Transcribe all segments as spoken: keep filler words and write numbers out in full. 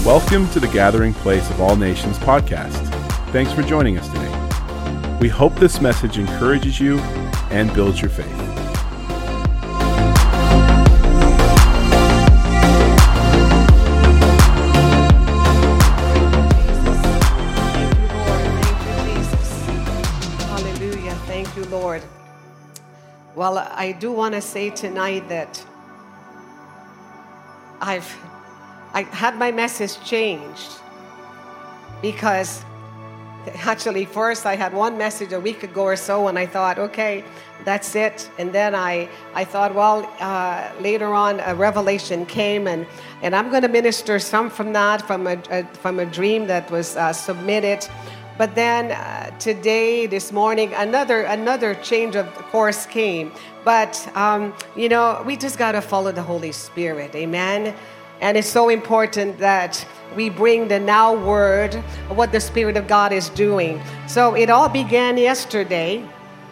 Welcome to the Gathering Place of All Nations podcast. Thanks for joining us today. We hope this message encourages you and builds your faith. Thank you, Lord. Well, I do want to say tonight that I've I had my message changed because actually first I had one message a week ago or so, and I thought, okay, that's it. And then I I thought, well, uh, later on a revelation came, and and I'm going to minister some from that, from a, a from a dream that was uh, submitted. But then uh, today, this morning, another another change of course came. But, um, you know, we just got to follow the Holy Spirit. Amen. And it's so important that we bring the now word of what the Spirit of God is doing. So it all began yesterday.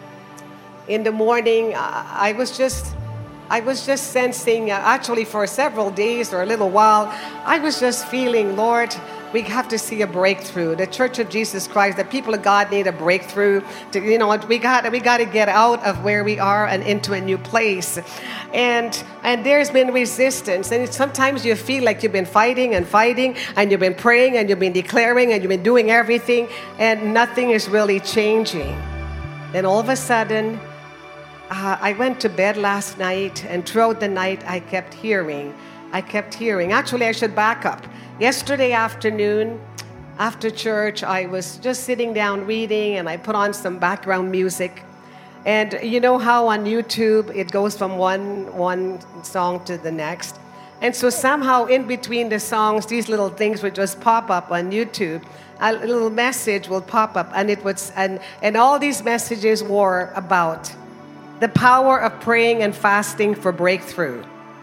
In the morning, uh, I was just... I was just sensing, uh, actually for several days or a little while, I was just feeling, Lord, we have to see a breakthrough. The Church of Jesus Christ, the people of God need a breakthrough. To, you know, we got we got to get out of where we are and into a new place. And and there's been resistance. And sometimes you feel like you've been fighting and fighting, and you've been praying, and you've been declaring, and you've been doing everything, and nothing is really changing. Then all of a sudden, Uh, I went to bed last night, and throughout the night, I kept hearing. I kept hearing. Actually, I should back up. Yesterday afternoon, after church, I was just sitting down reading, and I put on some background music. And you know how on YouTube, it goes from one, one song to the next. And so somehow in between the songs, these little things would just pop up on YouTube. A little message will pop up, and it would, and, and all these messages were about the power of praying and fasting for breakthrough.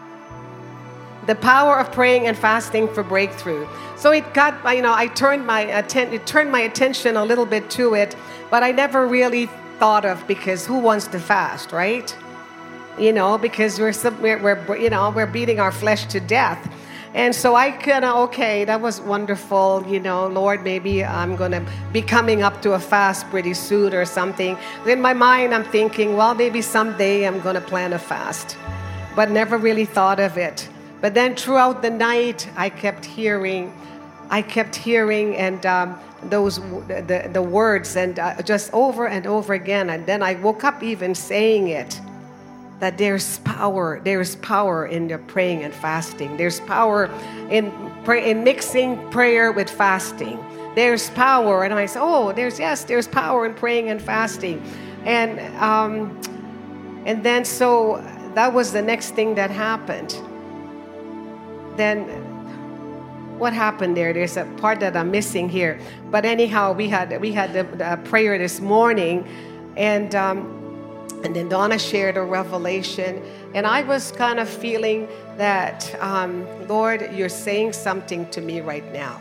The power of praying and fasting for breakthrough. So it got, you know, I turned my atten- it turned my attention a little bit to it, but I never really thought of, because who wants to fast, right? You know, because we're we're, we're you know we're beating our flesh to death. And so I kind of, okay, that was wonderful, you know, Lord, maybe I'm going to be coming up to a fast pretty soon or something. In my mind, I'm thinking, well, maybe someday I'm going to plan a fast, but never really thought of it. But then throughout the night, I kept hearing, I kept hearing and um, those the, the words, and uh, just over and over again. And then I woke up even saying it. That there's power, there's power in the praying and fasting. There's power in pray, in mixing prayer with fasting. There's power, and I said, oh, there's yes, there's power in praying and fasting, and um, and then so that was the next thing that happened. Then what happened there? There's a part that I'm missing here, but anyhow, we had we had the, the prayer this morning, and. Um, And then Donna shared a revelation, and I was kind of feeling that, um, Lord, you're saying something to me right now.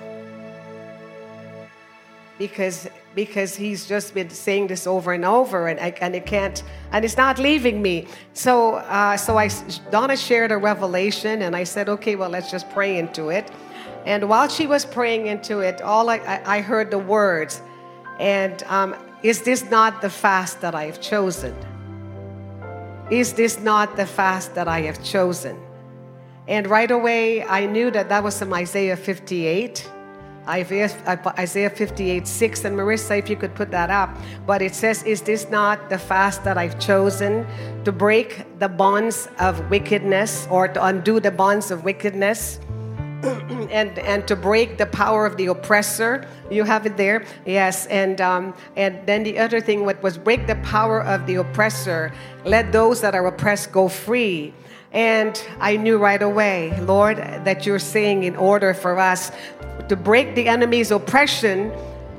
Because because he's just been saying this over and over, and I, and it can't, and it's not leaving me. So uh, so I Donna shared a revelation, and I said, okay, well, let's just pray into it. And while she was praying into it, all I, I, I heard the words, and um, is this not the fast that I have chosen? Is this not the fast that I have chosen? And right away, I knew that that was from Isaiah fifty-eight. Isaiah fifty-eight, six. And Marissa, if you could put that up. But it says, is this not the fast that I've chosen to break the bonds of wickedness, or to undo the bonds of wickedness? and and to break the power of the oppressor. You have it there, yes. And um, and then the other thing was break the power of the oppressor. Let those that are oppressed go free. And I knew right away, Lord, that you're saying in order for us to break the enemy's oppression,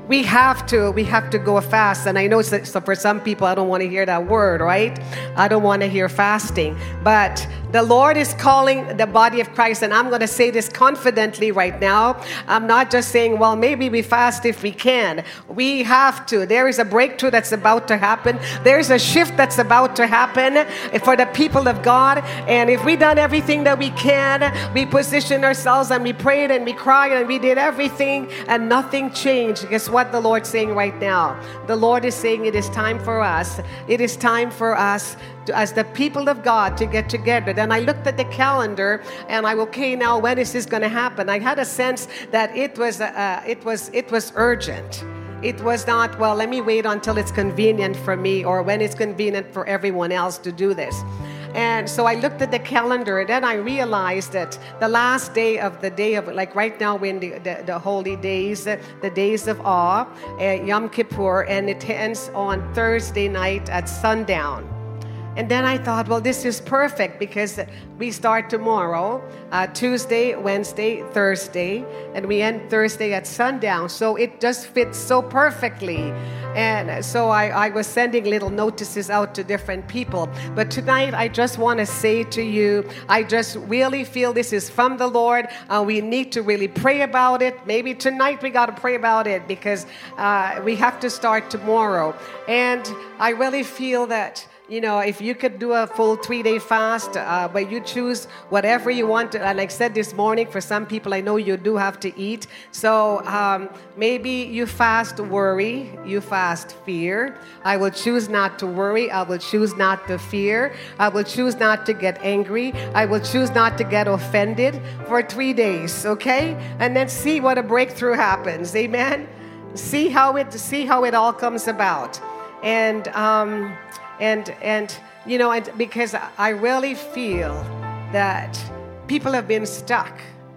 We have to, we have to go fast. And I know so, so for some people, I don't want to hear that word, right? I don't want to hear fasting. But the Lord is calling the body of Christ, and I'm going to say this confidently right now. I'm not just saying, well, maybe we fast if we can. We have to. There is a breakthrough that's about to happen. There's a shift that's about to happen for the people of God. And if we done everything that we can, we positioned ourselves and we prayed and we cried and we did everything and nothing changed. Guess what the Lord's saying right now? The Lord is saying it is time for us. It is time for us to, as the people of God, to get together. Then I looked at the calendar and I, okay, now when is this going to happen? I had a sense that it was, uh, it was, it was urgent. It was not, well, let me wait until it's convenient for me or when it's convenient for everyone else to do this. And so I looked at the calendar, and then I realized that the last day of the day of, like right now we're in the, the, the holy days, the days of awe, uh, Yom Kippur, and it ends on Thursday night at sundown. And then I thought, well, this is perfect because we start tomorrow, uh, Tuesday, Wednesday, Thursday, and we end Thursday at sundown. So it just fits so perfectly. And so I, I was sending little notices out to different people. But tonight, I just want to say to you, I just really feel this is from the Lord. Uh, we need to really pray about it. Maybe tonight we got to pray about it because uh, we have to start tomorrow. And I really feel that, you know, if you could do a full three-day fast, uh, but you choose whatever you want to, and like I said this morning, for some people, I know you do have to eat. So um, maybe you fast worry, you fast fear. I will choose not to worry. I will choose not to fear. I will choose not to get angry. I will choose not to get offended for three days, okay? And then see what a breakthrough happens, amen? See how it, see how it all comes about. And... Um, And, and you know, and because I really feel that people have been stuck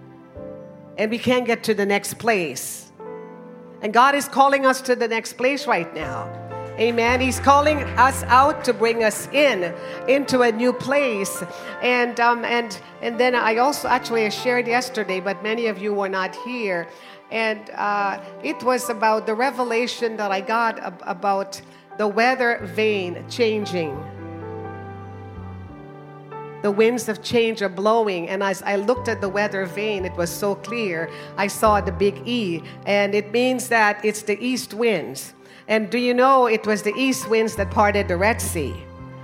and we can't get to the next place. And God is calling us to the next place right now. Amen. He's calling us out to bring us in, into a new place. And, um, and, and then I also actually shared yesterday, but many of you were not here. And uh, it was about the revelation that I got ab- about the weather vane changing. The winds of change are blowing. And as I looked at the weather vane, it was so clear. I saw the big E. And it means that it's the east winds. And do you know it was the east winds that parted the Red Sea?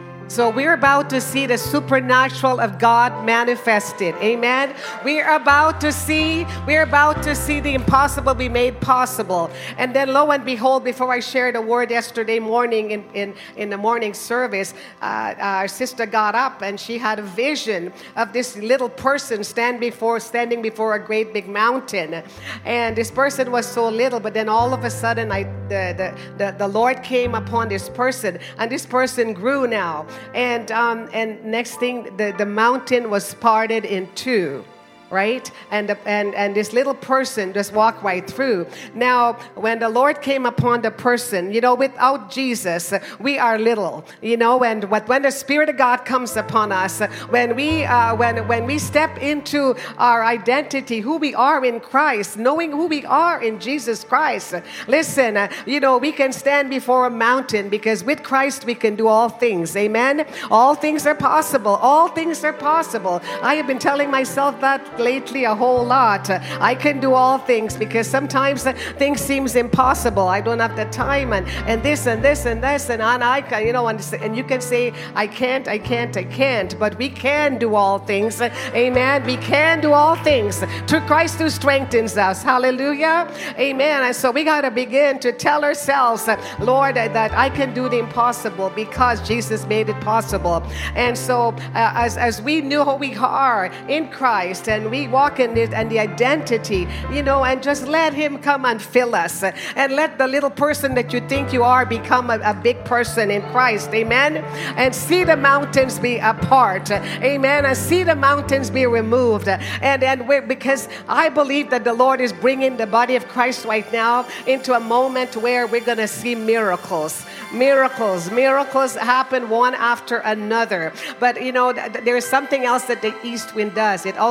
So we're about to see the supernatural of God manifested. Amen. We're about to see, we're about to see the impossible be made possible. And then lo and behold, before I shared a word yesterday morning in, in, in the morning service, uh, our sister got up and she had a vision of this little person stand before, standing before a great big mountain. And this person was so little, but then all of a sudden I, the, the, the, the Lord came upon this person, and this person grew now. And um, and next thing, the, the mountain was parted in two, right? And, the, and and this little person just walked right through. Now, when the Lord came upon the person, you know, without Jesus, we are little, you know. And what, when the Spirit of God comes upon us, when we uh, when when we step into our identity, who we are in Christ, knowing who we are in Jesus Christ, listen, uh, you know, we can stand before a mountain because with Christ we can do all things. Amen. All things are possible. All things are possible. I have been telling myself that lately a whole lot. I can do all things because sometimes things seems impossible. I don't have the time and, and this and this and this and, and I can, you know, and, and you can say, I can't, I can't, I can't, but we can do all things. Amen. We can do all things through Christ who strengthens us. Hallelujah. Amen. And so we got to begin to tell ourselves, Lord, that I can do the impossible because Jesus made it possible. And so uh, as, as we know who we are in Christ, and we walk in it and the identity, you know, and just let him come and fill us, and let the little person that you think you are become a, a big person in Christ. Amen. And see the mountains be apart. Amen. And see the mountains be removed. And and we're, because I believe that the Lord is bringing the body of Christ right now into a moment where we're going to see miracles. Miracles, miracles happen one after another. But you know, th- there is something else that the east wind does. It also brings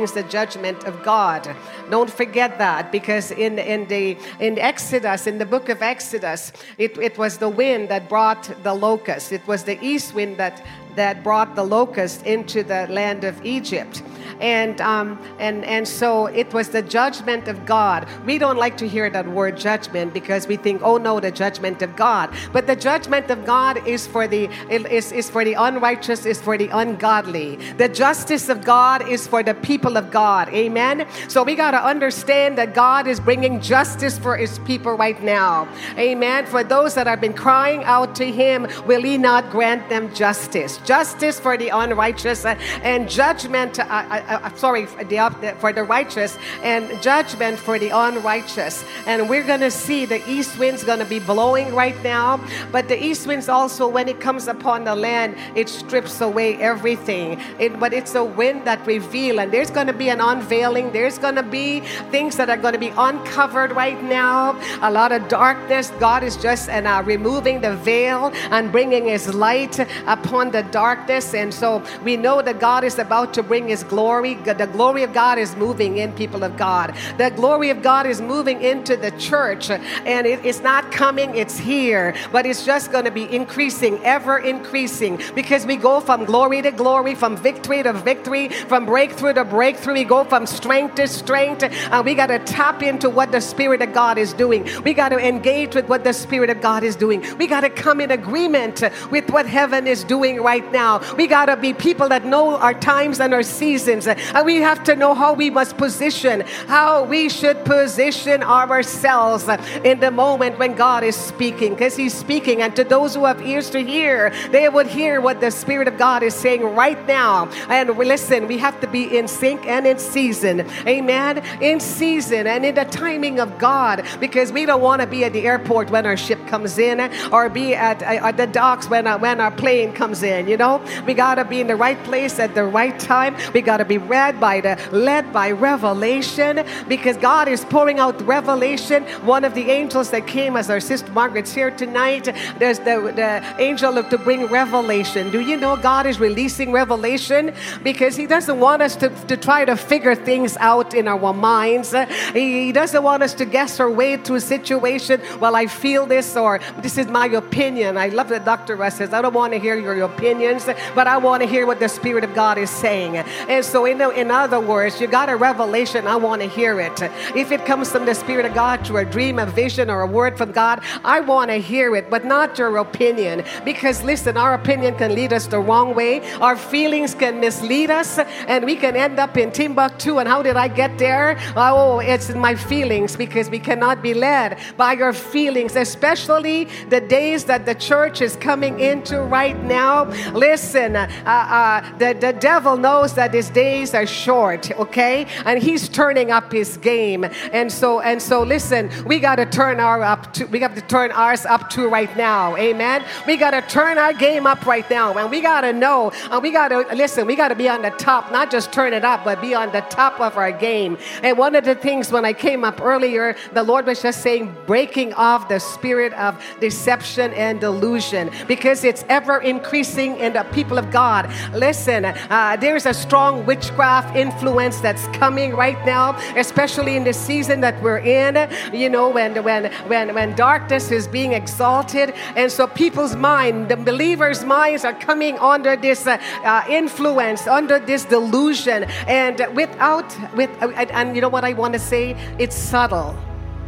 brings the judgment of God. Don't forget that, because in, in the in Exodus, in the book of Exodus, it, it was the wind that brought the locust. It was the east wind that, that brought the locust into the land of Egypt. And um, and and so it was the judgment of God. We don't like to hear that word judgment because we think, oh no, the judgment of God. But the judgment of God is for the is, is for the unrighteous, is for the ungodly. The justice of God is for the people of God. Amen. So we got to understand that God is bringing justice for His people right now. Amen. For those that have been crying out to Him, will He not grant them justice? Justice for the unrighteous and judgment. Uh, Uh, sorry, for the, for the righteous, and judgment for the unrighteous. And we're going to see the east wind's going to be blowing right now. But the east winds also, when it comes upon the land, it strips away everything. It, but it's a wind that reveals. And there's going to be an unveiling. There's going to be things that are going to be uncovered right now. A lot of darkness. God is just and uh, removing the veil and bringing His light upon the darkness. And so we know that God is about to bring His glory. The glory of God is moving in, people of God. The glory of God is moving into the church, and it, it's not coming, it's here, but it's just going to be increasing, ever increasing, because we go from glory to glory, from victory to victory, from breakthrough to breakthrough. We go from strength to strength, and we got to tap into what the Spirit of God is doing. We got to engage with what the Spirit of God is doing. We got to come in agreement with what heaven is doing right now. We got to be people that know our times and our seasons. And we have to know how we must position, how we should position ourselves in the moment when God is speaking, because He's speaking. And to those who have ears to hear, they would hear what the Spirit of God is saying right now. And listen, we have to be in sync and in season. Amen. In season and in the timing of God, because we don't want to be at the airport when our ship comes in, or be at, at the docks when, uh, when our plane comes in. You know, we got to be in the right place at the right time. We got to be read by the led by revelation, because God is pouring out revelation. One of the angels that came, as our sister Margaret's here tonight, there's the, the angel of to bring revelation. Do you know God is releasing revelation? Because He doesn't want us to, to try to figure things out in our minds. He, he doesn't want us to guess our way to a situation. Well, I feel this, or this is my opinion. I love that Doctor Russ says, I don't want to hear your opinions, but I want to hear what the Spirit of God is saying. And so in, in other words, you got a revelation, I want to hear it. If it comes from the Spirit of God through a dream, a vision, or a word from God, I want to hear it, but not your opinion. Because listen, our opinion can lead us the wrong way. Our feelings can mislead us, and we can end up in Timbuktu. And how did I get there? Oh, it's in my feelings, because we cannot be led by your feelings, especially the days that the church is coming into right now. Listen, uh, uh, the, the devil knows that his days are short, okay? And he's turning up his game. And so, and so listen, we got to turn our up to, we got to turn ours up to right now. Amen. We got to turn our game up right now. And we got to know, and we got to listen, we got to be on the top, not just turn it up, but be on the top of our game. And one of the things when I came up earlier, the Lord was just saying, breaking off the spirit of deception and delusion, because it's ever increasing in the people of God. Listen, uh, there's a strong witchcraft influence that's coming right now, especially in the season that we're in, you know, when when when when darkness is being exalted. And so people's mind, the believers' minds are coming under this uh, uh, influence, under this delusion, and without with uh, and you know what I want to say, it's subtle.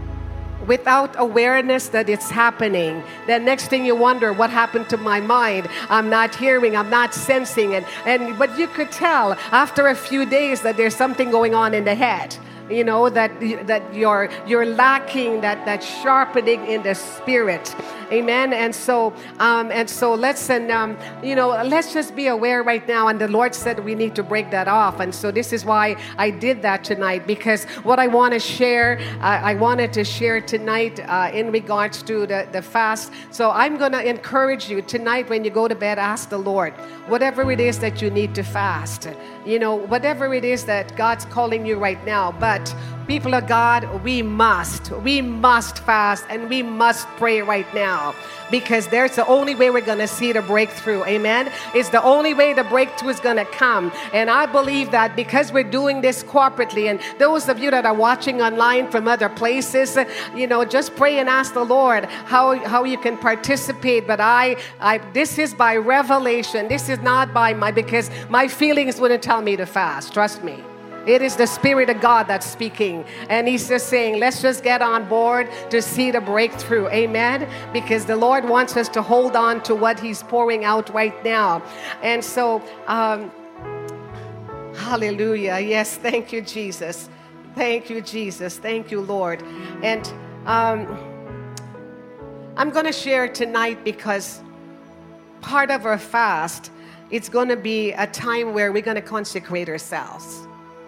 Without awareness that it's happening, then next thing you wonder, what happened to my mind? I'm not hearing, I'm not sensing it. And but you could tell after a few days that there's something going on in the head. You know, that that you're you're lacking that that sharpening in the spirit. Amen. And so um and so let's and um you know let's just be aware right now. And the Lord said we need to break that off. And so this is why I did that tonight, because what I want to share, uh, I wanted to share tonight uh, in regards to the, the fast. So I'm going to encourage you tonight, when you go to bed, ask the Lord, whatever it is that you need to fast, you know, whatever it is that God's calling you right now. But People of God, we must, we must fast and we must pray right now, because there's the only way we're going to see the breakthrough. Amen. It's the only way the breakthrough is going to come. And I believe that because we're doing this corporately, and those of you that are watching online from other places, you know, just pray and ask the Lord how, how you can participate. But I, I, this is by revelation. This is not by my, because my feelings wouldn't tell me to fast. Trust me. It is the Spirit of God that's speaking. And He's just saying, let's just get on board to see the breakthrough. Amen? Because the Lord wants us to hold on to what He's pouring out right now. And so, um, hallelujah. Yes, thank you, Jesus. Thank you, Jesus. Thank you, Lord. And um, I'm going to share tonight because part of our fast, it's going to be a time where we're going to consecrate ourselves.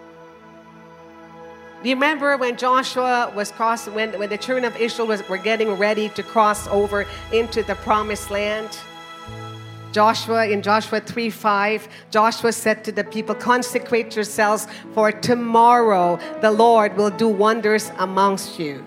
Do you remember when Joshua was crossing, when, when the children of Israel was, were getting ready to cross over into the promised land? Joshua, in Joshua three five, Joshua said to the people, consecrate yourselves, for tomorrow the Lord will do wonders amongst you.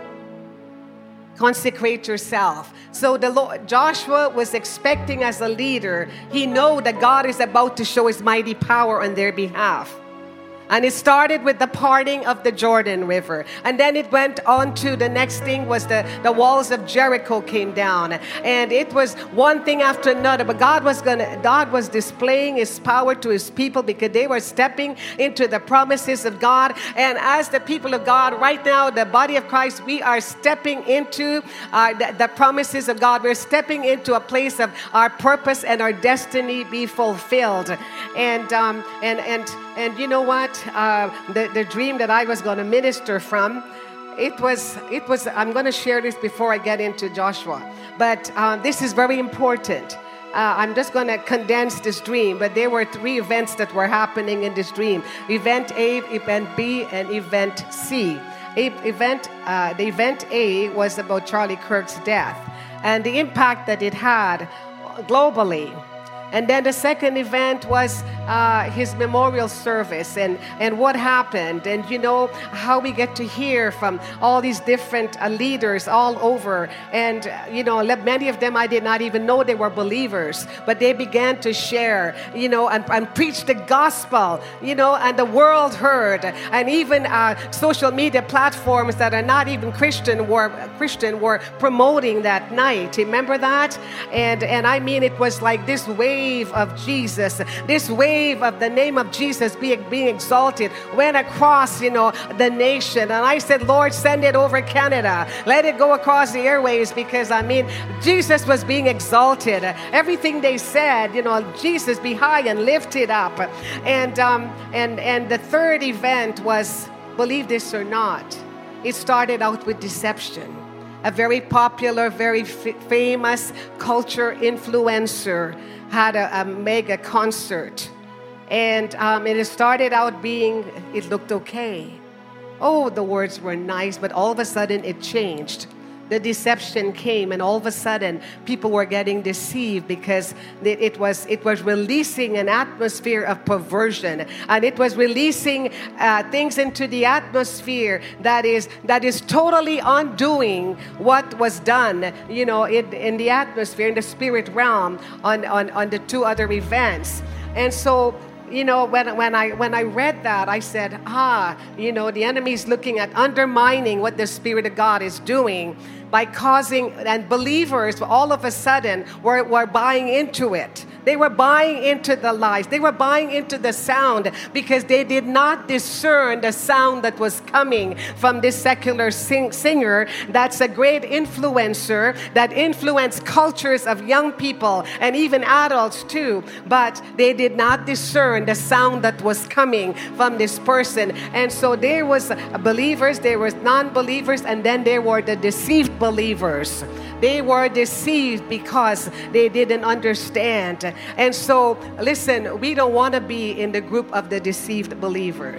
Consecrate yourself. So the Lord, Joshua was expecting as a leader, he knew that God is about to show His mighty power on their behalf. And it started with the parting of the Jordan River. And then it went on to the next thing was the, the walls of Jericho came down. And it was one thing after another. But God was gonna God was displaying His power to His people because they were stepping into the promises of God. And as the people of God, right now, the body of Christ, we are stepping into uh, the, the promises of God. We're stepping into a place of our purpose and our destiny be fulfilled. And um, and and and you know what? Uh, the, the dream that I was going to minister from, it was, it was, I'm going to share this before I get into Joshua, but uh, this is very important. Uh, I'm just going to condense this dream, but there were three events that were happening in this dream. Event A, Event B, and Event C. A, event, uh, the Event A was about Charlie Kirk's death and the impact that it had globally. And then the second event was uh, his memorial service and, and what happened. And, you know, how we get to hear from all these different uh, leaders all over. And, uh, you know, many of them I did not even know they were believers. But they began to share, you know, and, and preach the gospel, you know, and the world heard. And even uh, social media platforms that are not even Christian were, Christian were promoting that night. Remember that? And, and I mean, it was like this wave of Jesus, this wave of the name of Jesus being, being exalted, went across, you know, the nation. And I said, Lord, send it over Canada. Let it go across the airways because, I mean, Jesus was being exalted. Everything they said, you know, Jesus be high and lifted up. And, um, and, and the third event was, believe this or not, it started out with deception. A very popular, very f- famous culture influencer had a, a mega concert. And um, it started out being, it looked okay. Oh, the words were nice, but all of a sudden it changed. The deception came, and all of a sudden people were getting deceived because it, it was it was releasing an atmosphere of perversion, and it was releasing uh, things into the atmosphere that is that is totally undoing what was done, you know, in, in the atmosphere, in the spirit realm on, on, on the two other events. And so, you know, when when I when I read that, I said, ah, you know, the enemy is looking at undermining what the Spirit of God is doing by causing, and believers all of a sudden were, were buying into it. They were buying into the lies. They were buying into the sound because they did not discern the sound that was coming from this secular sing- singer that's a great influencer that influenced cultures of young people and even adults too. But they did not discern the sound that was coming from this person. And so there was believers, there was non-believers, and then there were the deceived believers. They were deceived because they didn't understand. And so, listen, we don't want to be in the group of the deceived believers.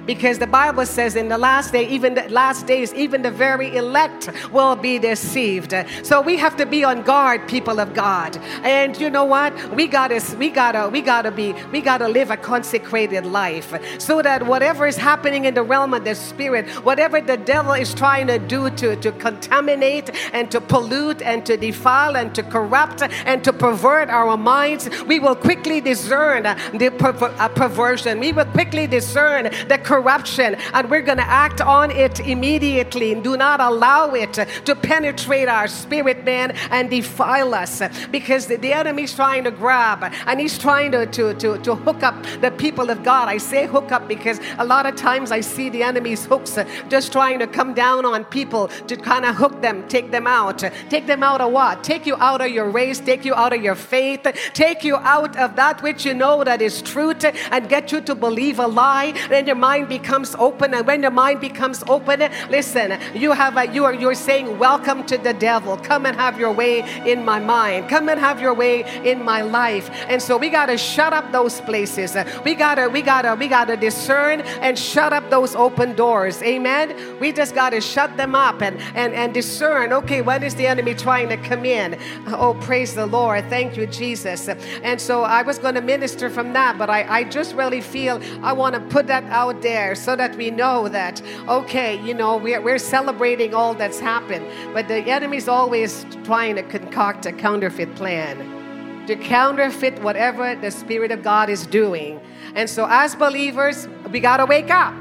because the Bible says in the last day, even the last days, even the very elect will be deceived. So we have to be on guard, people of God. And you know what? We gotta, we gotta, we gotta be, we gotta live a consecrated life, so that whatever is happening in the realm of the spirit, whatever the devil is trying to do to, to contaminate and to pollute and to defile and to corrupt and to pervert our minds, we will quickly discern the per- uh, perversion. We will quickly discern the corruption, and we're going to act on it immediately and do not allow it to penetrate our spirit, man, and defile us, because the, the enemy's trying to grab and he's trying to, to, to, to hook up the people of God. I say hook up because a lot of times I see the enemy's hooks just trying to come down on people to kind of hook them, take them out. Take them out of what? Take you out of your race, take you out of your faith, take you out of that which you know that is truth, and get you to believe a lie. Then your mind becomes open, and when your mind becomes open, listen, you have a, you are you're saying, welcome to the devil. Come and have your way in my mind. Come and have your way in my life. And so we got to shut up those places. We got to we got to we got to discern and shut up those open doors. Amen. We just got to shut them up and and and discern, okay, when is the enemy trying to come in? Oh, praise the Lord. Thank you, Jesus. And so I was going to minister from that, but I, I just really feel I want to put that out there so that we know that, okay, you know, we're, we're celebrating all that's happened, but the enemy's always trying to concoct a counterfeit plan, to counterfeit whatever the Spirit of God is doing. And so as believers, we got to wake up.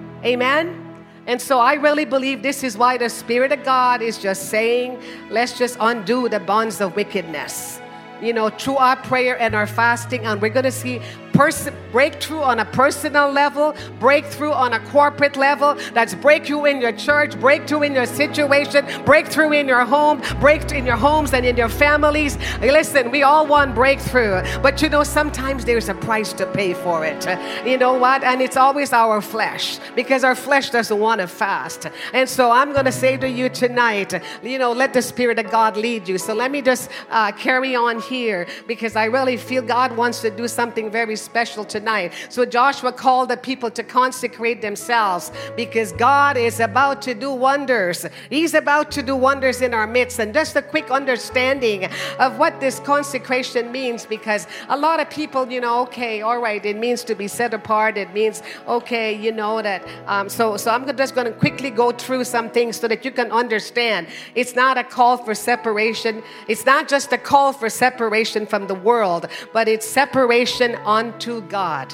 Amen. And so I really believe this is why the Spirit of God is just saying, let's just undo the bonds of wickedness, you know, through our prayer and our fasting. And we're going to see Person, breakthrough on a personal level, breakthrough on a corporate level. That's breakthrough in your church, breakthrough in your situation, breakthrough in your home, breakthrough in your homes and in your families. Listen, we all want breakthrough, but you know, sometimes there's a price to pay for it. You know what? And it's always our flesh, because our flesh doesn't want to fast. And so I'm going to say to you tonight, you know, let the Spirit of God lead you. So let me just uh, carry on here, because I really feel God wants to do something very special tonight. So Joshua called the people to consecrate themselves, because God is about to do wonders. He's about to do wonders in our midst. And just a quick understanding of what this consecration means, because a lot of people, you know, okay, all right, it means to be set apart. It means, okay, you know that. Um, so, so I'm just going to quickly go through some things so that you can understand. It's not a call for separation. It's not just a call for separation from the world, but it's separation on to God.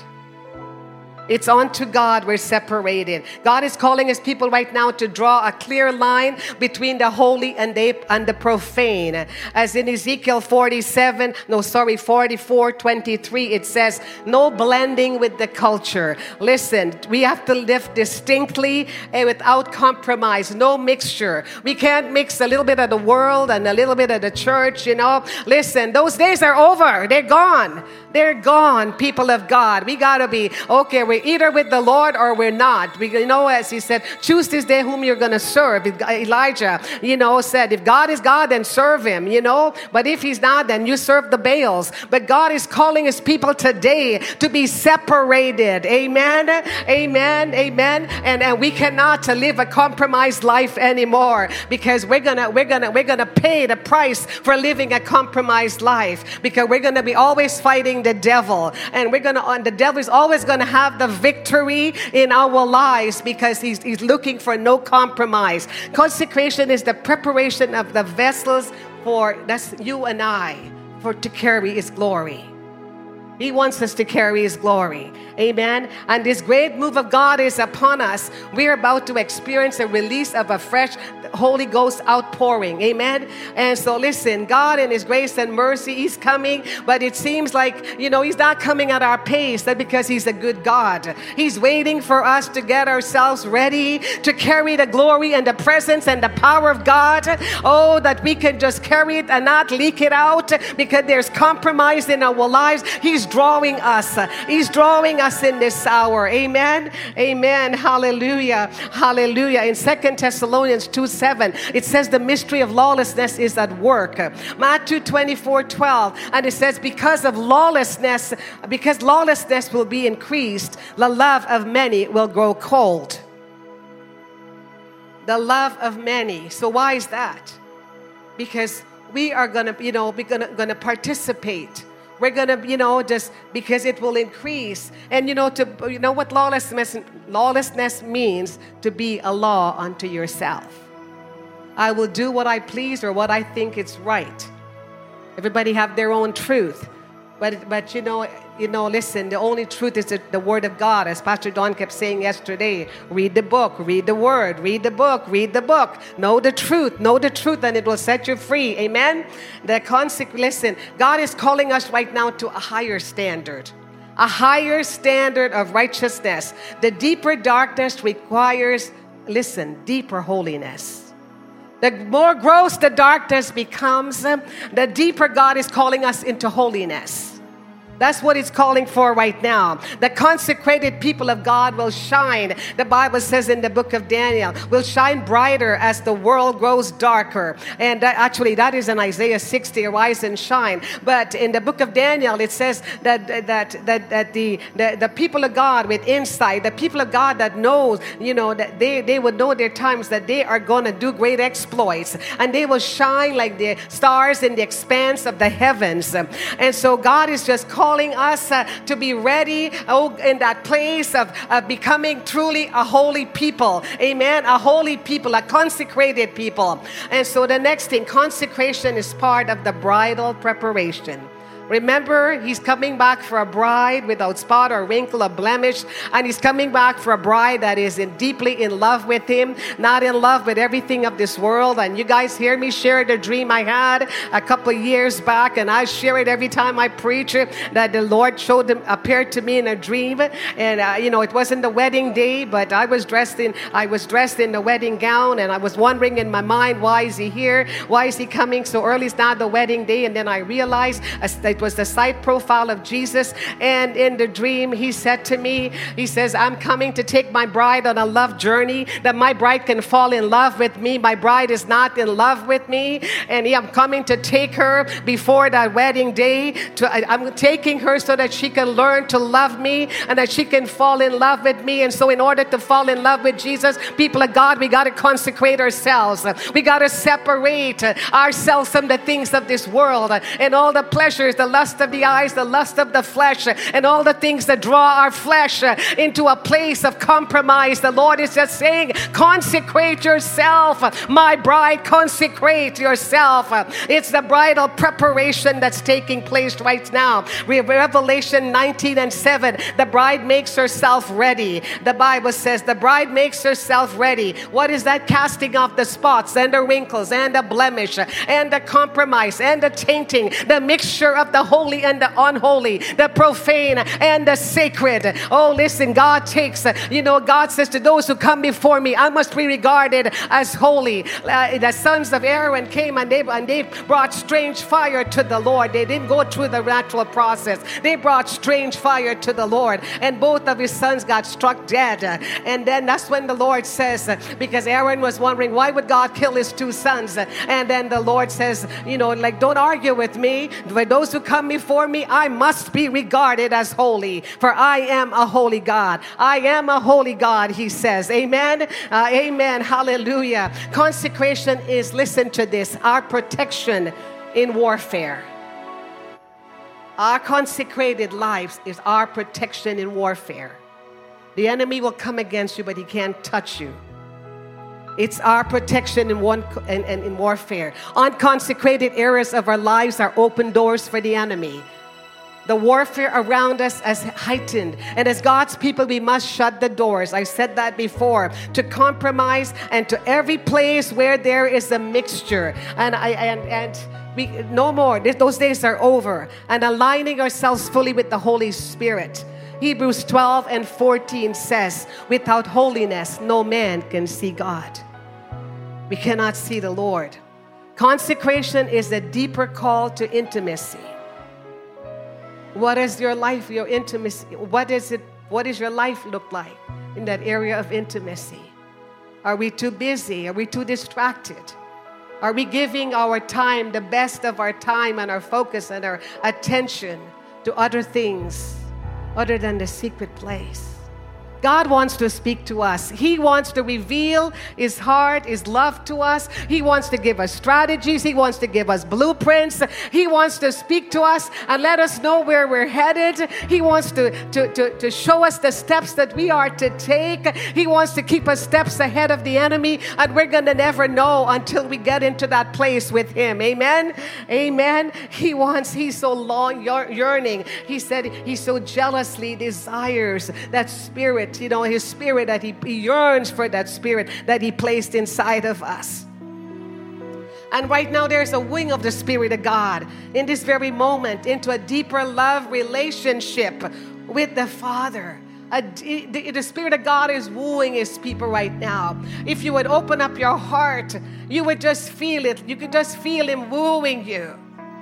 It's unto God we're separated. God is calling his people right now to draw a clear line between the holy and the, and the profane. As in Ezekiel forty-seven, no, sorry, forty-four twenty-three, it says, no blending with the culture. Listen, we have to live distinctly and without compromise, no mixture. We can't mix a little bit of the world and a little bit of the church, you know. Listen, those days are over. They're gone. They're gone, people of God. We got to be, okay, we're either with the Lord or we're not. We, you know, as he said, choose this day whom you're going to serve. Elijah, you know, said, if God is God, then serve him, you know. But if he's not, then you serve the Baals. But God is calling his people today to be separated. Amen, amen, amen. And, and we cannot to live a compromised life anymore, because we're going to we're gonna, we're gonna pay the price for living a compromised life, because we're going to be always fighting the devil, and we're gonna on the devil is always gonna have the victory in our lives, because he's, he's looking for no compromise. Consecration is the preparation of the vessels for, that's you and I, for to carry his glory. He wants us to carry his glory. Amen. And this great move of God is upon us. We're about to experience a release of a fresh Holy Ghost outpouring. Amen. And so listen, God in his grace and mercy, he's coming, but it seems like, you know, he's not coming at our pace. That's because he's a good God. He's waiting for us to get ourselves ready to carry the glory and the presence and the power of God. Oh, that we can just carry it and not leak it out, because there's compromise in our lives. He's drawing us. He's drawing us in this hour. Amen. Amen. Hallelujah. Hallelujah. In Second Thessalonians two seven, it says the mystery of lawlessness is at work. Matthew twenty-four twelve, and it says because of lawlessness, because lawlessness will be increased, the love of many will grow cold. The love of many. So why is that? Because we are going to, you know, we're going to, going to participate. We're going to, you know, just because it will increase. And, you know, to, you know what lawlessness, lawlessness means? To be a law unto yourself. I will do what I please or what I think is right. Everybody have their own truth. But, but you know, you know, listen, the only truth is the, the Word of God. As Pastor Don kept saying yesterday, read the book, read the Word, read the book, read the book. Know the truth, know the truth, and it will set you free. Amen? The conse- listen, God is calling us right now to a higher standard. A higher standard of righteousness. The deeper darkness requires, listen, deeper holiness. The more gross the darkness becomes, the deeper God is calling us into holiness. That's what it's calling for right now. The consecrated people of God will shine. The Bible says in the book of Daniel, will shine brighter as the world grows darker. And that, actually, that is in Isaiah sixty, arise and shine. But in the book of Daniel, it says that that that, that the, the, the people of God with insight, the people of God that knows, you know, that they, they would know their times that they are going to do great exploits. And they will shine like the stars in the expanse of the heavens. And so God is just calling calling us uh, to be ready oh, in that place of uh, becoming truly a holy people. Amen. A holy people, a consecrated people. And so the next thing, consecration is part of the bridal preparation. Remember, he's coming back for a bride without spot or wrinkle or blemish. And he's coming back for a bride that is in, deeply in love with him, not in love with everything of this world. And you guys hear me share the dream I had a couple of years back. And I share it every time I preach it, that the Lord showed him, appeared to me in a dream. And, uh, you know, it wasn't the wedding day, but I was dressed in, I was dressed in the wedding gown. And I was wondering in my mind, why is he here? Why is he coming so early? It's not the wedding day. And then I realized as it was the side profile of Jesus. And in the dream, he said to me, he says, I'm coming to take my bride on a love journey, that my bride can fall in love with me. My bride is not in love with me. And I'm coming to take her before that wedding day. To, I'm taking her so that she can learn to love me and that she can fall in love with me. And so in order to fall in love with Jesus, people of God, we got to consecrate ourselves. We got to separate ourselves from the things of this world and all the pleasures, the lust of the eyes, the lust of the flesh, and all the things that draw our flesh into a place of compromise. The Lord is just saying, consecrate yourself. My bride, consecrate yourself. It's the bridal preparation that's taking place right now. Revelation nineteen and seven, the bride makes herself ready. The Bible says the bride makes herself ready. What is that? Casting off the spots and the wrinkles and the blemish and the compromise and the tainting, the mixture of the holy and the unholy, the profane and the sacred. Oh, listen, God takes, you know, God says to those who come before me, I must be regarded as holy. Uh, the sons of Aaron came and they, and they brought strange fire to the Lord. They didn't go through the natural process. They brought strange fire to the Lord. And both of his sons got struck dead. And then that's when the Lord says, because Aaron was wondering, why would God kill his two sons? And then the Lord says, you know, like, don't argue with me. For those who come before me, I must be regarded as holy, for I am a holy God. I am a holy God, he says. Amen. Uh, amen. Hallelujah. Consecration is, listen to this, our protection in warfare. Our consecrated lives is our protection in warfare. The enemy will come against you, but he can't touch you. It's our protection in one in, in, in warfare. Unconsecrated areas of our lives are open doors for the enemy. The warfare around us is heightened. And as God's people, we must shut the doors. I said that before. To compromise and to every place where there is a mixture. And I and and we no more. Those days are over. And aligning ourselves fully with the Holy Spirit. Hebrews twelve and fourteen says, without holiness, no man can see God. We cannot see the Lord. Consecration is a deeper call to intimacy. What is your life, your intimacy? What is it? What does your life look like in that area of intimacy? Are we too busy? Are we too distracted? Are we giving our time, the best of our time and our focus and our attention to other things other than the secret place? God wants to speak to us. He wants to reveal His heart, His love to us. He wants to give us strategies. He wants to give us blueprints. He wants to speak to us and let us know where we're headed. He wants to, to, to, to show us the steps that we are to take. He wants to keep us steps ahead of the enemy, and we're going to never know until we get into that place with Him. Amen? Amen? He wants, He's so long yearning. He said He so jealously desires that spirit, you know, His spirit, that he, he yearns for that spirit that He placed inside of us. And right now there's a wing of the Spirit of God in this very moment into a deeper love relationship with the Father. A, the, the Spirit of God is wooing His people right now. If you would open up your heart, you would just feel it. You could just feel Him wooing you.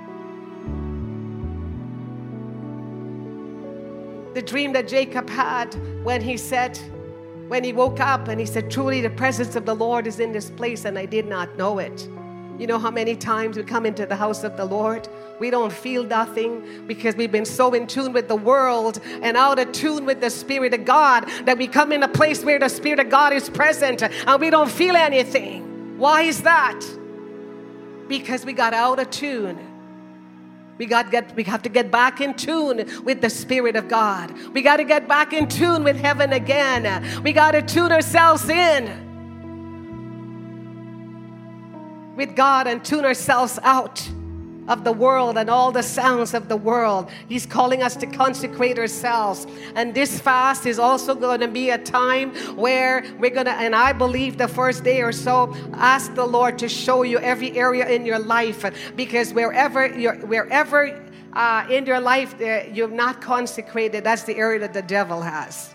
The dream that Jacob had when he said, when he woke up and he said, truly the presence of the Lord is in this place and I did not know it. You know how many times we come into the house of the Lord, we don't feel nothing because we've been so in tune with the world and out of tune with the Spirit of God that we come in a place where the Spirit of God is present and we don't feel anything. Why is that? Because we got out of tune. We got get, we have to get back in tune with the Spirit of God. We got to get back in tune with heaven again. We got to tune ourselves in with God and tune ourselves out of the world and all the sounds of the world. He's calling us to consecrate ourselves. And this fast is also going to be a time where we're going to, and I believe the first day or so, ask the Lord to show you every area in your life, because wherever you're, wherever uh, in your life uh, you're not consecrated, that's the area that the devil has.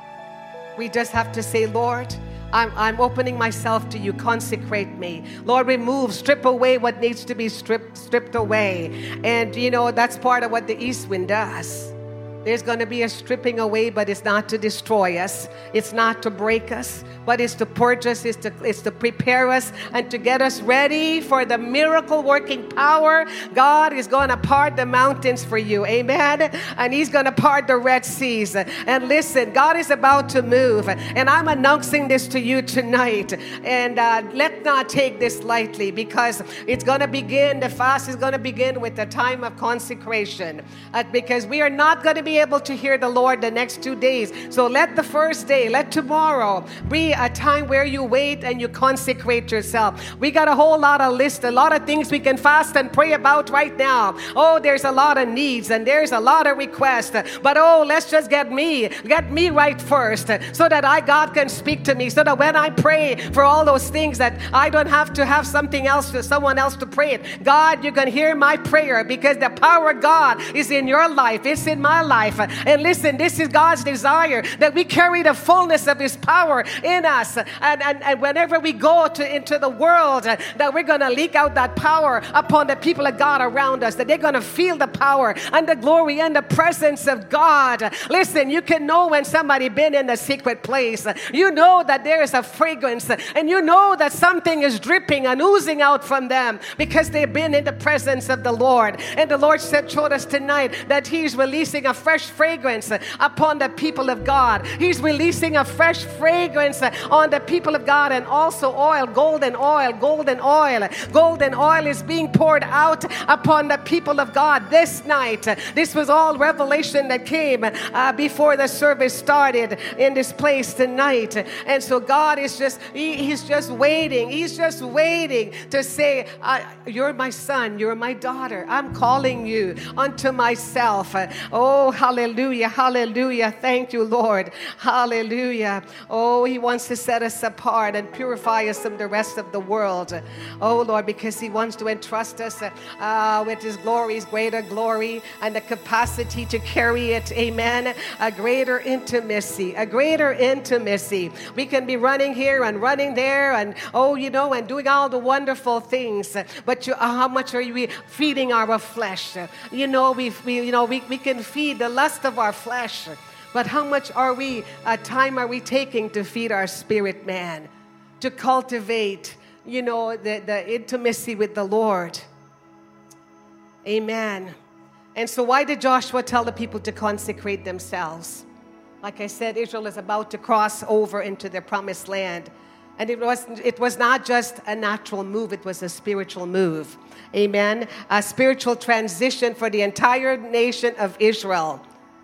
We just have to say, Lord, I'm, I'm opening myself to you. Consecrate me. Lord, remove, strip away what needs to be stripped, stripped away. And, you know, that's part of what the east wind does. There's going to be a stripping away, but it's not to destroy us. It's not to break us, but it's to purge us. It's to, it's to prepare us and to get us ready for the miracle-working power. God is going to part the mountains for you. Amen? And He's going to part the Red Seas. And listen, God is about to move. And I'm announcing this to you tonight. And uh, let's not take this lightly, because it's going to begin, the fast is going to begin with the time of consecration. Uh, because we are not going to be able to hear the Lord the next two days. So let the first day, let tomorrow be a time where you wait and you consecrate yourself. We got a whole lot of list, a lot of things we can fast and pray about right now. Oh, there's a lot of needs and there's a lot of requests. But oh, let's just get me, get me right first, so that I, God can speak to me, so that when I pray for all those things, that I don't have to have something else, to someone else to pray it. God, you can hear my prayer, because the power of God is in your life. It's in my life. And listen, this is God's desire, that we carry the fullness of His power in us. And, and, and whenever we go to, into the world, that we're going to leak out that power upon the people of God around us, that they're going to feel the power and the glory and the presence of God. Listen, you can know when somebody been in the secret place. You know that there is a fragrance, and you know that something is dripping and oozing out from them, because they've been in the presence of the Lord. And the Lord said, showed us tonight that He's releasing a fresh fragrance upon the people of God. He's releasing a fresh fragrance on the people of God, and also oil, golden oil, golden oil. Golden oil is being poured out upon the people of God this night. This was all revelation that came uh, before the service started in this place tonight. And so God is just, he, He's just waiting. He's just waiting to say, uh, you're my son, you're my daughter. I'm calling you unto myself. Oh, hallelujah, hallelujah. Thank you, Lord. Hallelujah. Oh, he wants to set us apart and purify us from the rest of the world. Oh, Lord, because he wants to entrust us uh, with his glory, his greater glory, and the capacity to carry it. Amen. A greater intimacy, a greater intimacy. We can be running here and running there and, oh, you know, and doing all the wonderful things. But you, uh, how much are we feeding our flesh? You know, we, we you know, we, we can feed the lust of our flesh. But how much are we, uh, time are we taking to feed our spirit man? To cultivate, you know, the, the intimacy with the Lord. Amen. And so why did Joshua tell the people to consecrate themselves? Like I said, Israel is about to cross over into the promised land. And it was, it was not just a natural move, it was a spiritual move. Amen. A spiritual transition for the entire nation of Israel.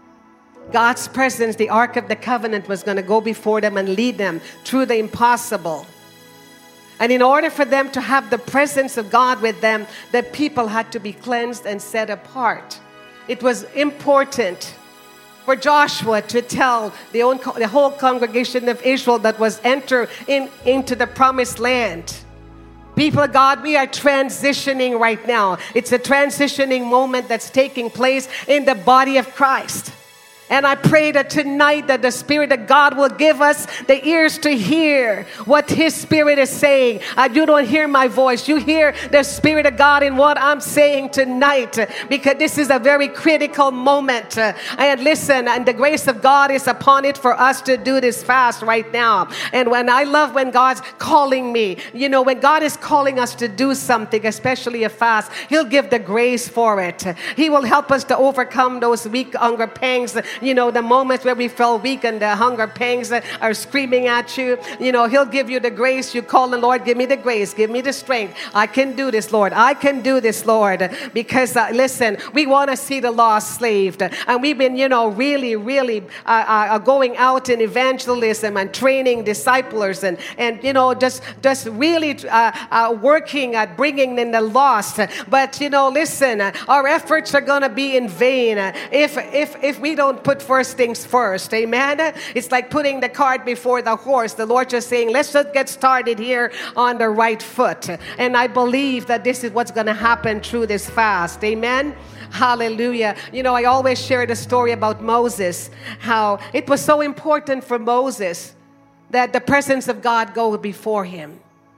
God's presence, the Ark of the Covenant, was going to go before them and lead them through the impossible. And in order for them to have the presence of God with them, the people had to be cleansed and set apart. It was important for Joshua to tell the, own, the whole congregation of Israel that was enter in, into the promised land. People of God, we are transitioning right now. It's a transitioning moment that's taking place in the body of Christ. And I pray that tonight that the Spirit of God will give us the ears to hear what His Spirit is saying. Uh, you don't hear my voice. You hear the Spirit of God in what I'm saying tonight, uh, because this is a very critical moment. Uh, and listen, and the grace of God is upon it for us to do this fast right now. And when I love when God's calling me, you know, when God is calling us to do something, especially a fast, He'll give the grace for it. He will help us to overcome those weak hunger pangs. You know, the moments where we feel weak and the hunger pangs are screaming at you. You know, He'll give you the grace. You call the Lord, give me the grace, give me the strength. I can do this, Lord. I can do this, Lord. Because, uh, listen, we want to see the lost slaved. And we've been, you know, really, really uh, uh, going out in evangelism and training disciplers and, and you know, just, just really uh, uh, working at bringing in the lost. But, you know, listen, our efforts are going to be in vain if, if, if we don't put first things first. Amen. It's like putting the cart before the horse. The Lord just saying, let's just get started here on the right foot. And I believe that this is what's going to happen through this fast. Amen. Hallelujah. You know, I always share the story about Moses, how it was so important for Moses that the presence of God go before him.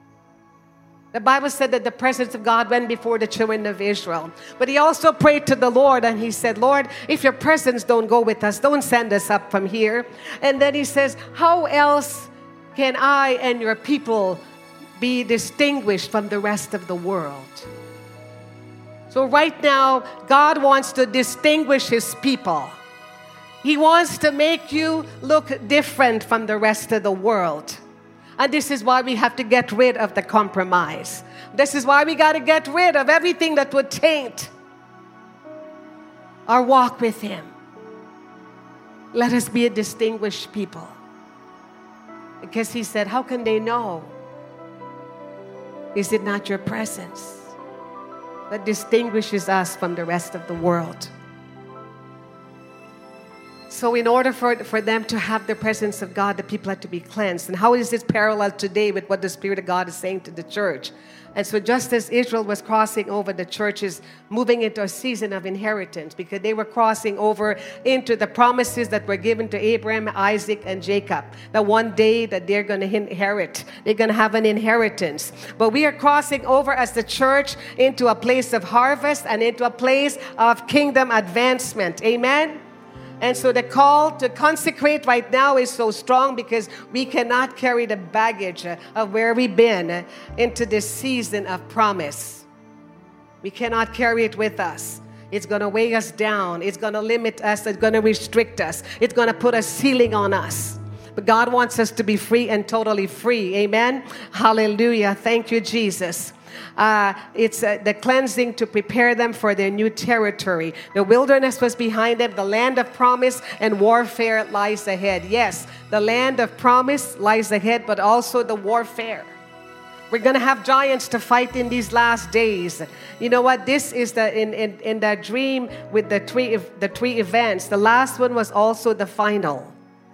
The Bible said that the presence of God went before the children of Israel. But he also prayed to the Lord and he said, Lord, if your presence don't go with us, don't send us up from here. And then he says, how else can I and your people be distinguished from the rest of the world? So right now, God wants to distinguish His people. He wants to make you look different from the rest of the world. And this is why we have to get rid of the compromise. This is why we got to get rid of everything that would taint our walk with Him. Let us be a distinguished people. Because He said, how can they know? Is it not your presence that distinguishes us from the rest of the world? So in order for, for them to have the presence of God, the people had to be cleansed. And how is this parallel today with what the Spirit of God is saying to the church? And so just as Israel was crossing over, the church is moving into a season of inheritance because they were crossing over into the promises that were given to Abraham, Isaac, and Jacob. That one day that they're going to inherit. They're going to have an inheritance. But we are crossing over as the church into a place of harvest and into a place of kingdom advancement. Amen? And so the call to consecrate right now is so strong because we cannot carry the baggage of where we've been into this season of promise. We cannot carry it with us. It's going to weigh us down. It's going to limit us. It's going to restrict us. It's going to put a ceiling on us. But God wants us to be free and totally free. Amen? Hallelujah. Thank you, Jesus. Uh, it's uh, the cleansing to prepare them for their new territory. The wilderness was behind them. The land of promise and warfare lies ahead. Yes, the land of promise lies ahead, but also the warfare. We're going to have giants to fight in these last days. You know what? This is the in, in, in that dream with the three the three events. The last one was also the final.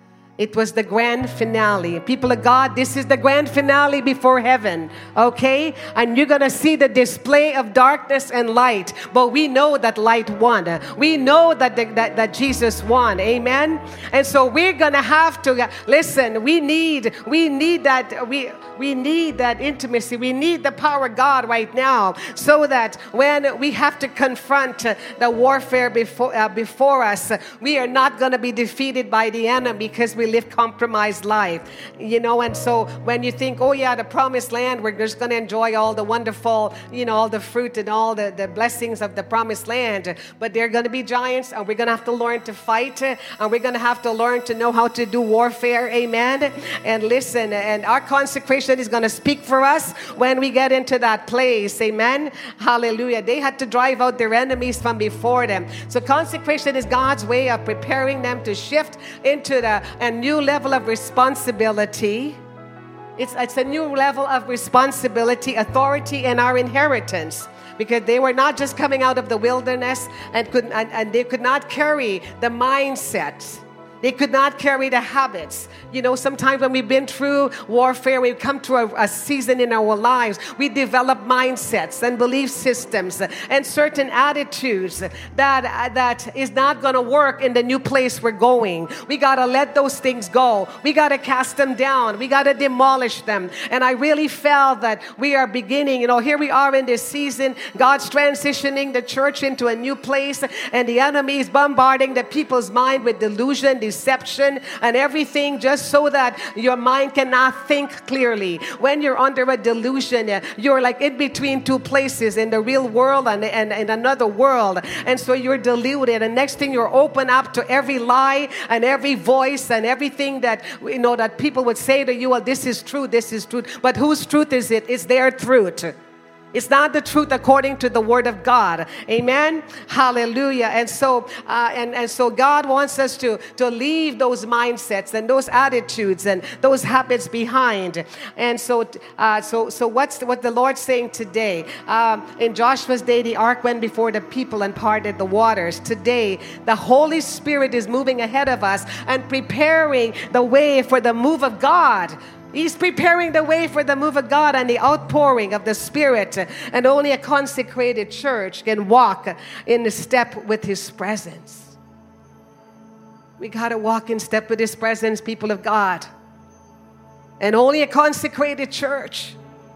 It was the grand finale. People of God, this is the grand finale before heaven, okay? And you're going to see the display of darkness and light. But we know that light won. We know that, the, that, that Jesus won, amen? And so we're going to have to, listen, we need, we need that, we, we need that intimacy. We need the power of God right now so that when we have to confront the warfare before, uh, before us, we are not going to be defeated by the enemy because we live compromised life, you know. And so when you think, oh yeah, the promised land, we're just going to enjoy all the wonderful, you know, all the fruit and all the, the blessings of the promised land, but there are going to be giants, and we're going to have to learn to fight, and we're going to have to learn to know how to do warfare, amen. And listen, and our consecration is going to speak for us when we get into that place, amen. Hallelujah. They had to drive out their enemies from before them. So consecration is God's way of preparing them to shift into the a new level of responsibility. It's, it's a new level of responsibility, authority, and our inheritance. Because they were not just coming out of the wilderness and, could, and, and they could not carry the mindset. They could not carry the habits. You know, sometimes when we've been through warfare, we come to a, a season in our lives, we develop mindsets and belief systems and certain attitudes that, that is not going to work in the new place we're going. We got to let those things go. We got to cast them down. We got to demolish them. And I really felt that we are beginning, you know, here we are in this season. God's transitioning the church into a new place, and the enemy is bombarding the people's mind with delusion, deception, and everything, just so that your mind cannot think clearly. When you're under a delusion, you're like in between two places, in the real world and, and, and another world. And so you're deluded, and next thing you're open up to every lie and every voice and everything that, you know, that people would say to you, well, this is true, this is truth. But whose truth is it? It's their truth. It's not the truth according to the word of God. Amen. Hallelujah. And so, uh, and, and so God wants us to, to leave those mindsets and those attitudes and those habits behind. And so, uh, so, so what's the, what the Lord's saying today? Um, in Joshua's day, the ark went before the people and parted the waters. Today, the Holy Spirit is moving ahead of us and preparing the way for the move of God. He's preparing the way for the move of God and the outpouring of the Spirit. And only a consecrated church can walk in step with His presence. We got to walk in step with His presence, people of God. And only a consecrated church.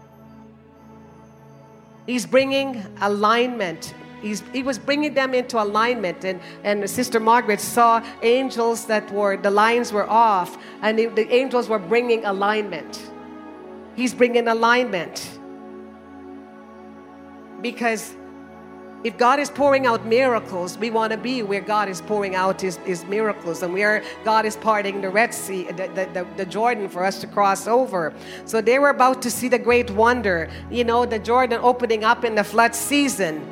He's bringing alignment. He's, he was bringing them into alignment, and, and Sister Margaret saw angels that were, the lines were off, and the, the angels were bringing alignment. He's bringing alignment. Because if God is pouring out miracles, we want to be where God is pouring out His, his miracles, and where God is parting the Red Sea, the, the, the, the Jordan for us to cross over. So they were about to see the great wonder, you know, the Jordan opening up in the flood season,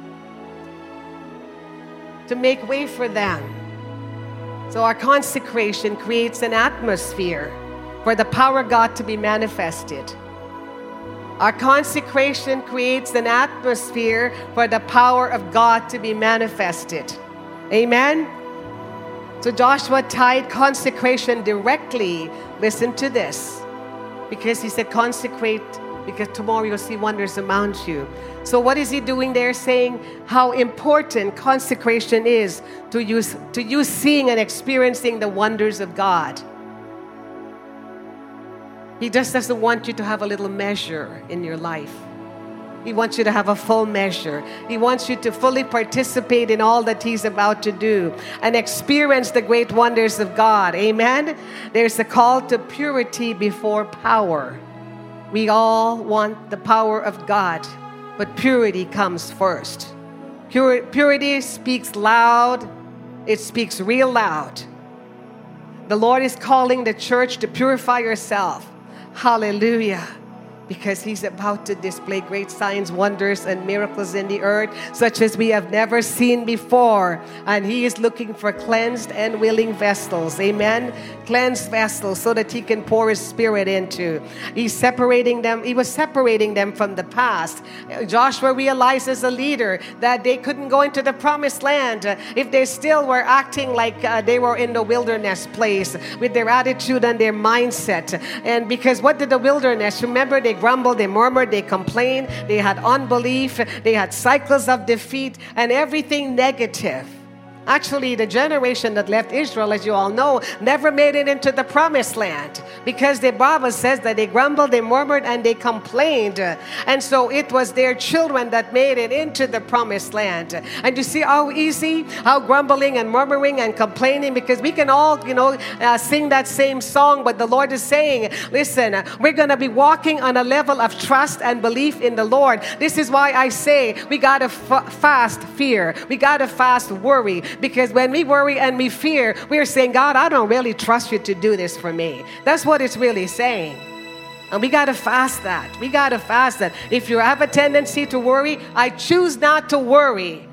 to make way for them. So our consecration creates an atmosphere for the power of God to be manifested. Our consecration creates an atmosphere for the power of God to be manifested. Amen? So Joshua tied consecration directly, listen to this, because he said consecrate, because tomorrow you'll see wonders around you. So what is he doing there? Saying how important consecration is to you, to you seeing and experiencing the wonders of God. He just doesn't want you to have a little measure in your life. He wants you to have a full measure. He wants you to fully participate in all that He's about to do and experience the great wonders of God. Amen? There's a call to purity before power. We all want the power of God, but purity comes first. Pur- purity speaks loud. It speaks real loud. The Lord is calling the church to purify yourself. Hallelujah. because he's about to display great signs, wonders, and miracles in the earth, such as we have never seen before. And he is looking for cleansed and willing vessels. Amen. Cleansed vessels so that he can pour his spirit into. He's separating them. He was separating them from the past. Joshua realized as a leader that they couldn't go into the promised land if they still were acting like uh, they were in the wilderness place with their attitude and their mindset. And because what did the wilderness? Remember, they grumbled, they murmured, they complained, they had unbelief, they had cycles of defeat and everything negative. Actually, the generation that left Israel, as you all know, never made it into the promised land because the Bible says that they grumbled, they murmured, and they complained. And so it was their children that made it into the promised land. And you see how easy, how grumbling and murmuring and complaining, because we can all, you know, uh, sing that same song, but the Lord is saying, listen, we're going to be walking on a level of trust and belief in the Lord. This is why I say we got to f- fast fear. We got to fast worry. Because when we worry and we fear, we're saying, God, I don't really trust you to do this for me. That's what it's really saying. And we got to fast that. We got to fast that. If you have a tendency to worry, I choose not to worry.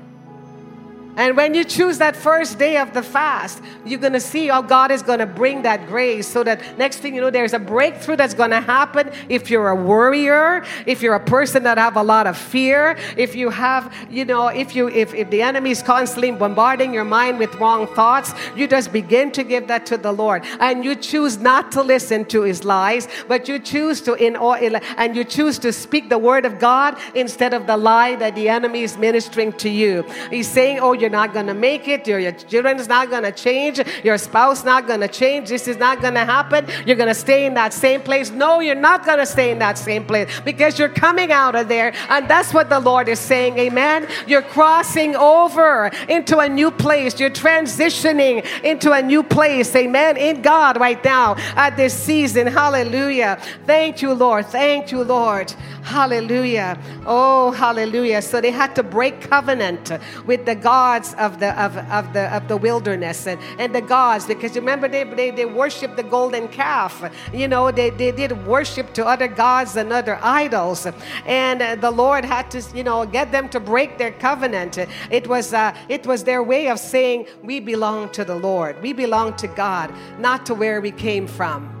And when you choose that first day of the fast, you're going to see how God is going to bring that grace so that next thing you know, there's a breakthrough that's going to happen. If you're a worrier, if you're a person that have a lot of fear, if you have, you know, if you if, if the enemy is constantly bombarding your mind with wrong thoughts, you just begin to give that to the Lord. And you choose not to listen to his lies, but you choose to in and you choose to speak the word of God instead of the lie that the enemy is ministering to you. He's saying, oh, you're not going to make it. Your, your children is not going to change. Your spouse not going to change. This is not going to happen. You're going to stay in that same place. No, you're not going to stay in that same place because you're coming out of there. And that's what the Lord is saying. Amen. You're crossing over into a new place. You're transitioning into a new place. Amen. In God right now at this season. Hallelujah. Thank you, Lord. Thank you, Lord. Hallelujah. Oh, hallelujah. So they had to break covenant with the gods of the of, of the of the wilderness and, and the gods, because remember they, they they worshiped the golden calf. You know, they, they did worship to other gods and other idols. And uh, the Lord had to, you know, get them to break their covenant. It was uh, it was their way of saying, we belong to the Lord. We belong to God, not to where we came from.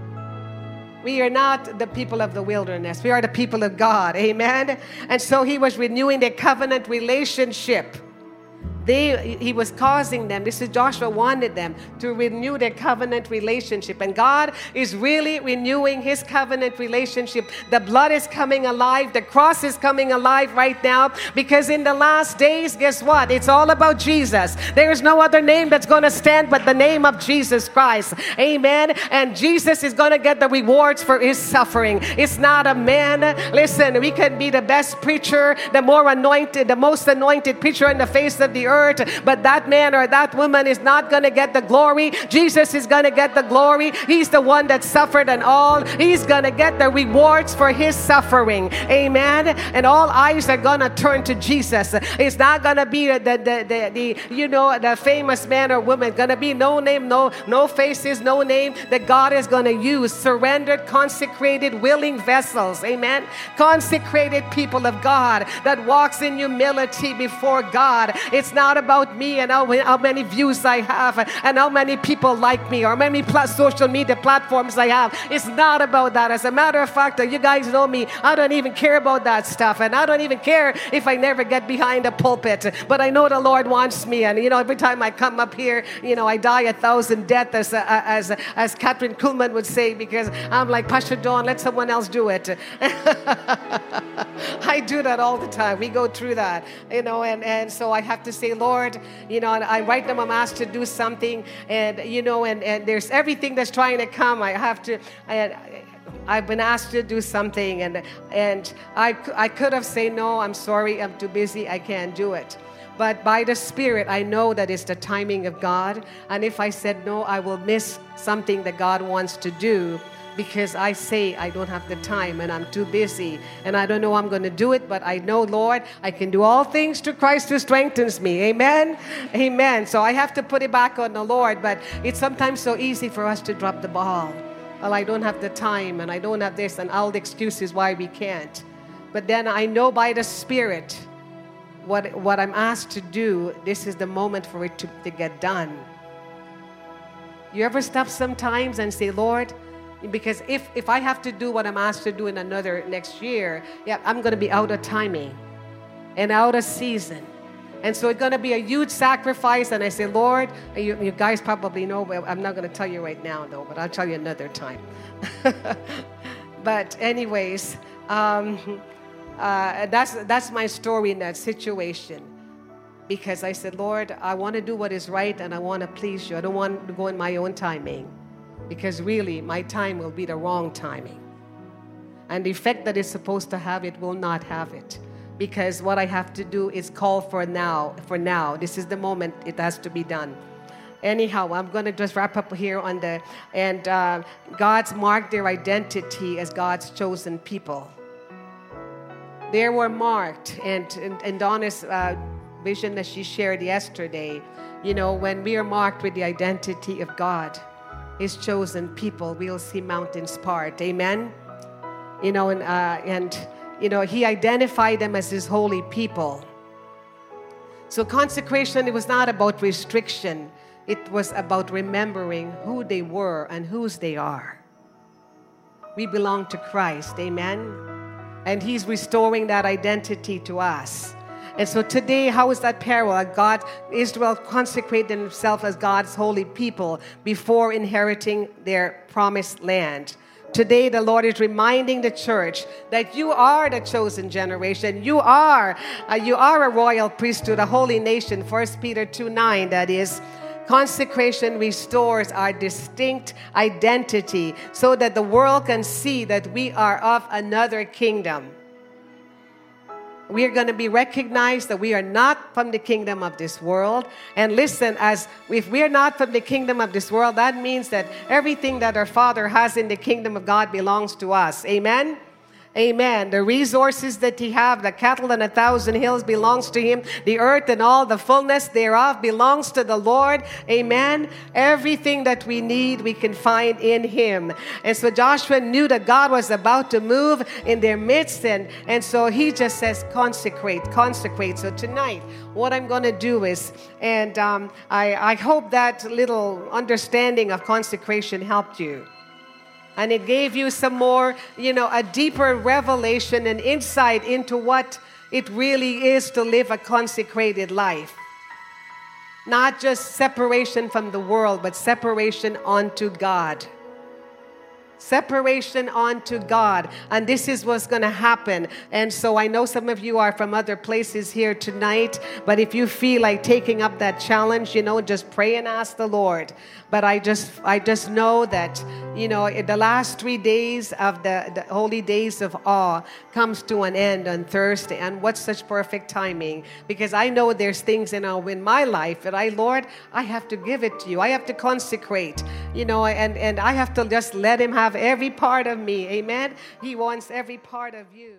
We are not the people of the wilderness. We are the people of God. Amen. And so he was renewing their covenant relationship. They, he was causing them, this is Joshua wanted them to renew their covenant relationship. And God is really renewing his covenant relationship. The blood is coming alive. The cross is coming alive right now, because in the last days, guess what? It's all about Jesus. There is no other name that's going to stand but the name of Jesus Christ. Amen. And Jesus is going to get the rewards for his suffering. It's not a man. Listen, we can be the best preacher, the more anointed, the most anointed preacher in the face of the earth. But that man or that woman is not going to get the glory. Jesus is going to get the glory. He's the one that suffered and all. He's going to get the rewards for his suffering. Amen. And all eyes are going to turn to Jesus. It's not going to be the, the, the, the, you know, the famous man or woman. It's going to be no name, no, no faces, no name that God is going to use. Surrendered, consecrated, willing vessels. Amen. Consecrated people of God that walks in humility before God. It's not about me and how, how many views I have and how many people like me or how many plus social media platforms I have. It's not about that. As a matter of fact, you guys know me. I don't even care about that stuff, and I don't even care if I never get behind a pulpit. But I know the Lord wants me, and you know, every time I come up here, you know, I die a thousand deaths, as as as Catherine Kuhlman would say, because I'm like, Pastor Dawn, let someone else do it. I do that all the time. We go through that, you know, and and so I have to say, Lord, you know, and I right now I'm asked to do something, and you know, and, and there's everything that's trying to come. I have to, I, I've been asked to do something, and and I, I could have said, no, I'm sorry, I'm too busy, I can't do it. But by the Spirit, I know that it's the timing of God, and if I said no, I will miss something that God wants to do, because I say I don't have the time and I'm too busy and I don't know how I'm going to do it, but I know, Lord, I can do all things through Christ who strengthens me. Amen? Amen. So I have to put it back on the Lord, but it's sometimes so easy for us to drop the ball. well, I don't have the time and I don't have this and all the excuses why we can't. But then I know by the Spirit what, what I'm asked to do, this is the moment for it to, to get done. You ever stop sometimes and say, Lord, because if, if I have to do what I'm asked to do in another next year, yeah, I'm going to be out of timing and out of season. And so it's going to be a huge sacrifice. And I say, Lord, you, you guys probably know, but I'm not going to tell you right now, though, but I'll tell you another time. But anyways, um, uh, that's, that's my story in that situation. Because I said, Lord, I want to do what is right and I want to please you. I don't want to go in my own timing. Because really, my time will be the wrong timing. And the effect that it's supposed to have, it will not have it. Because what I have to do is call for now. For now, this is the moment it has to be done. Anyhow, I'm going to just wrap up here on the, and uh, God's marked their identity as God's chosen people. They were marked, and, and, and Donna's uh, vision that she shared yesterday, you know, when we are marked with the identity of God, His chosen people, we'll see mountains part. Amen? You know, and, uh, and you know, He identified them as His holy people. So consecration, it was not about restriction. It was about remembering who they were and whose they are. We belong to Christ. Amen? And He's restoring that identity to us. And so today, how is that parallel? God, Israel consecrated Himself as God's holy people before inheriting their promised land. Today, the Lord is reminding the church that you are the chosen generation. You are, uh, you are a royal priesthood, a holy nation. First Peter two nine, that is. Consecration restores our distinct identity so that the world can see that we are of another kingdom. We are going to be recognized that we are not from the kingdom of this world. And listen, as if we are not from the kingdom of this world, that means that everything that our Father has in the kingdom of God belongs to us. Amen? Amen. The resources that He have, the cattle on a thousand hills belongs to Him. The earth and all the fullness thereof belongs to the Lord. Amen. Everything that we need, we can find in Him. And so Joshua knew that God was about to move in their midst. And, and so he just says, consecrate, consecrate. So tonight, what I'm going to do is, and um, I, I hope that little understanding of consecration helped you. And it gave you some more, you know, a deeper revelation and insight into what it really is to live a consecrated life. Not just separation from the world, but separation unto God. Separation unto God. And this is what's going to happen. And so I know some of you are from other places here tonight, but if you feel like taking up that challenge, you know, just pray and ask the Lord. But I just I just know that, you know, the last three days of the, the holy days of awe comes to an end on Thursday. And what such perfect timing. Because I know there's things in, our, in my life that I, Lord, I have to give it to you. I have to consecrate, you know, and, and I have to just let Him have every part of me. Amen? He wants every part of you.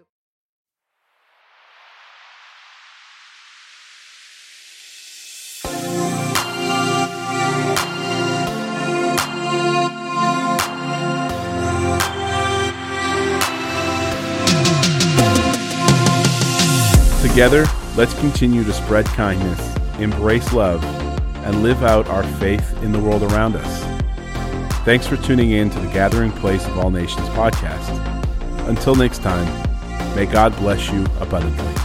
Together, let's continue to spread kindness, embrace love, and live out our faith in the world around us. Thanks for tuning in to the Gathering Place of All Nations podcast. Until next time, may God bless you abundantly.